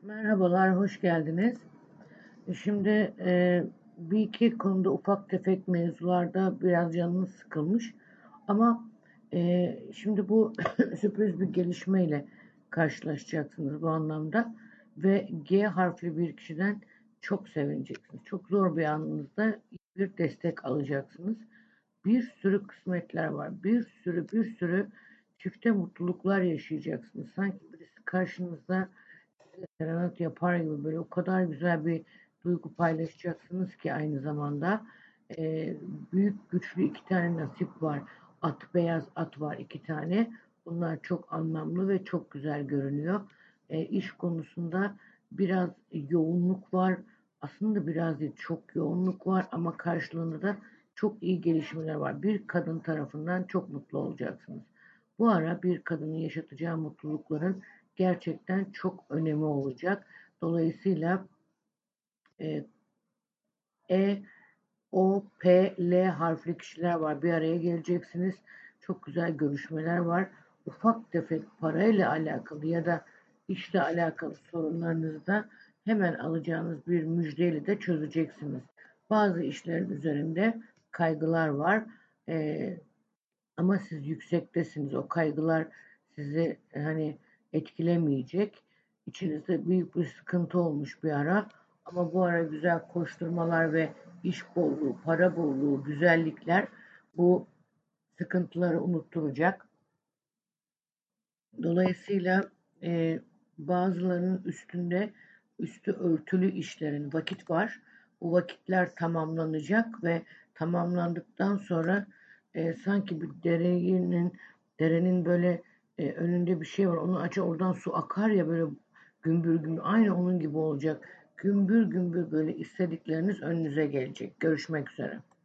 Merhabalar, hoş geldiniz. Şimdi bir iki konuda ufak tefek mevzularda biraz canınız sıkılmış. Ama şimdi bu sürpriz bir gelişmeyle karşılaşacaksınız bu anlamda. Ve G harfli bir kişiden çok sevineceksiniz. Çok zor bir anınızda bir destek alacaksınız. Bir sürü kısmetler var. Bir sürü çifte mutluluklar yaşayacaksınız. Sanki birisi karşınızda serenat yapar gibi böyle o kadar güzel bir duygu paylaşacaksınız ki aynı zamanda e, büyük güçlü iki tane nasip var. Beyaz at var iki tane. Bunlar çok anlamlı ve çok güzel görünüyor. İş konusunda biraz yoğunluk var. Aslında biraz değil, çok yoğunluk var ama karşılığında da çok iyi gelişmeler var. Bir kadın tarafından çok mutlu olacaksınız. Bu ara bir kadının yaşatacağı mutlulukların gerçekten çok önemi olacak. Dolayısıyla e, E, O, P, L harfli kişiler var. Bir araya geleceksiniz. Çok güzel görüşmeler var. Ufak tefek parayla alakalı ya da işle alakalı sorunlarınızı da hemen alacağınız bir müjdeyle de çözeceksiniz. Bazı işlerin üzerinde kaygılar var. E, Ama siz yüksektesiniz. O kaygılar sizi hani etkilemeyecek. İçinizde büyük bir sıkıntı olmuş bir ara. Ama bu ara güzel koşturmalar ve iş bolluğu, para bolluğu, güzellikler bu sıkıntıları unutturacak. Dolayısıyla bazılarının üstü örtülü işlerin vakit var. Bu vakitler tamamlanacak ve tamamlandıktan sonra sanki bir derenin böyle önünde bir şey var. Onu açar oradan su akar ya böyle gümbür gümbür. Aynı onun gibi olacak. Gümbür gümbür böyle istedikleriniz önünüze gelecek. Görüşmek üzere.